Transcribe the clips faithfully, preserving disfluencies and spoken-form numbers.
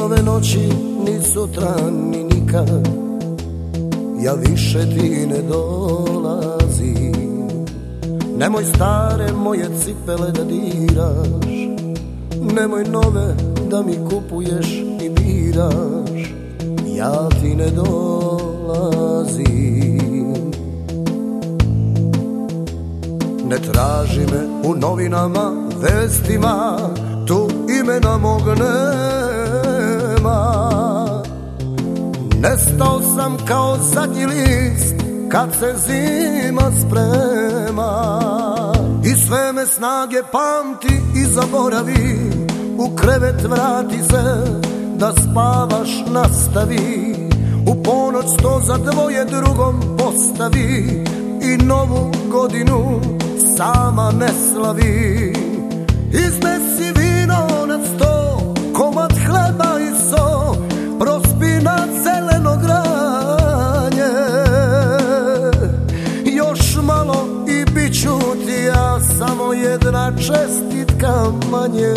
ove noći, ni sutra, ni nikad, ja više ti ne dolazim. Nemoj stare moje cipele da diraš, nemoj nove da mi kupuješ i biraš, ja ti ne dolazim. Ne traži me u novinama, vestima, tu imena mog nema. Nestao sam kao zadnji list kad se zima sprema, i sve me snage pamti i zaboravi, u krevet vrati se, da spavaš nastavi, u ponoć to za dvoje drugom postavi, i novu godinu sama ne slavi. Iznesi vino na sto, komad hleba i so, prospi na zeleno granje. Još malo i bit ću ti ja samo jedna čestitka manje.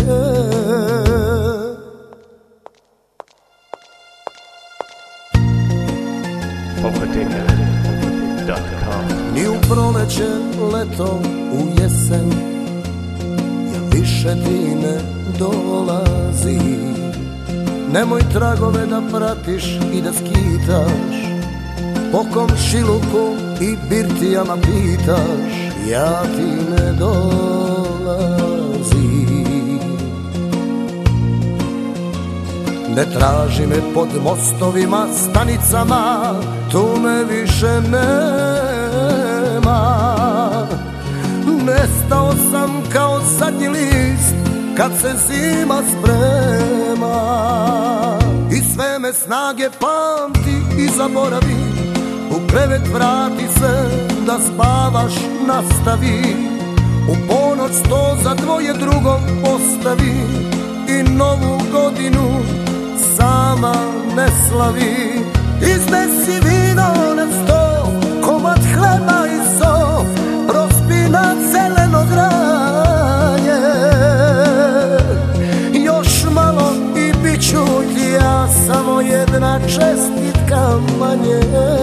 Ni u proleće, leto, u jesen, ja više ti ne dolazim. Nemoj tragove da pratiš i da skitaš, po komšiluku i birtijama pitaš, ja ti ne dolazim. Ne traži me pod mostovima, stanicama, tu me više nema. Nestao sam kao zadnji list kad se zima sprema, i sve me snage pamti i zaboravi, u krevet vrati se, da spavaš nastavi, u ponoć to za dvoje drugom postavi, i novu godinu sama ne slavi. Iznesi vino na sto, komad hleba i so, prospi na zeleno granje. Još malo i bit ću ti ja samo jedna čestitka manje.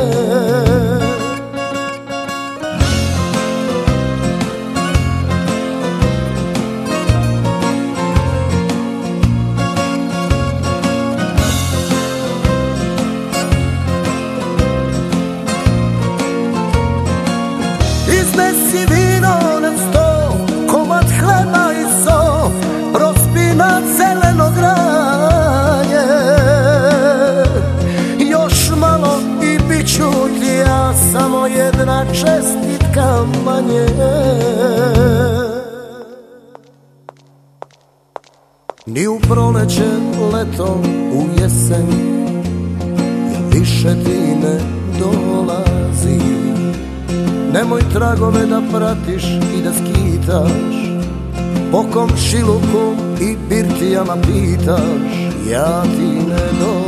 Iznesi vino na sto, komad hleba i so, prospi na zeleno granje. Još malo i bit ću ti ja samo jedna čestitka manje. Ni u proleće, leto, u jesen, ja više ti ne dolazim. Nemoj tragove da pratiš i da skitaš, po komšiluku i birtijama pitaš, ja ti ne dolazim.